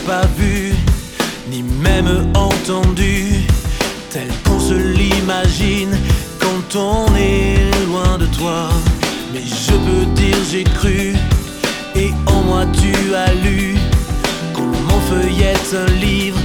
pas vu, ni même entendu, tel qu'on se l'imagine quand on est loin de toi. Mais je peux dire j'ai cru, et en moi tu as lu, comme on feuillette un livre